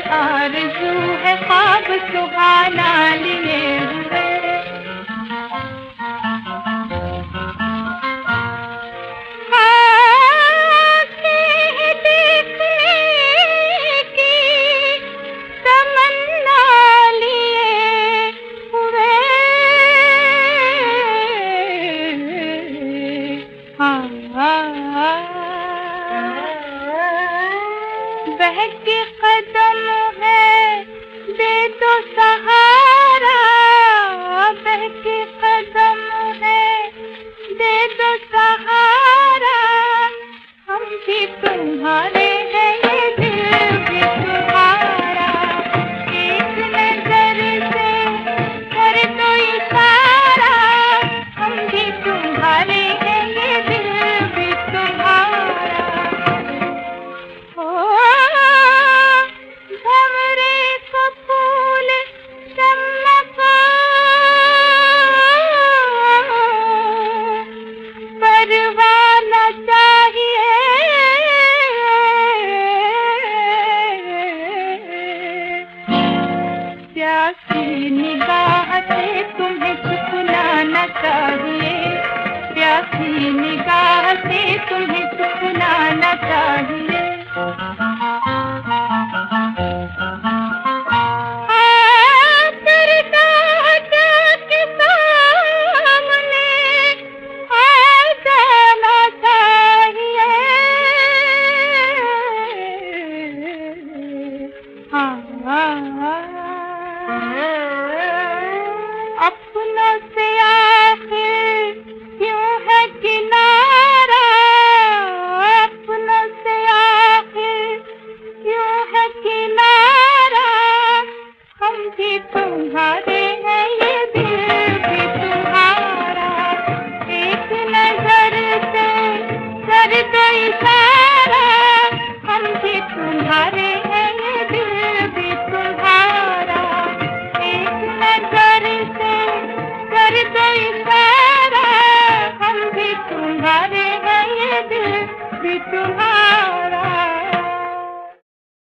आरज़ू है ख्वाब सुहाना लिए हुए। बहके कदम है दे दो सहारा, बहके कदम है दे दो सहारा, हम भी तुम्हारे हैं ये दिल भी तुम्हारा। एक नजर से कर दो इशारा, हम भी तुम्हारे हैं ये दिल भी तुम्हारा। प्यासी निगाह से तुम्हें चुपना चाहिए, प्यासी निगाह से तुम्हें चुपना चाहिए। अपनों से आखिर क्यों है किनारा, अपनों से आखिर क्यों है किनारा, हम भी तुम्हारे हैं ये दिल भी तुम्हारा। एक नजर से कर दो इशारा, हम भी तुम्हारे हैं ये दिल भी तुम्हारा। एक नजर से कर दो इशारा, हम भी तुम्हारे हैं ये दिल भी तुम्हारा।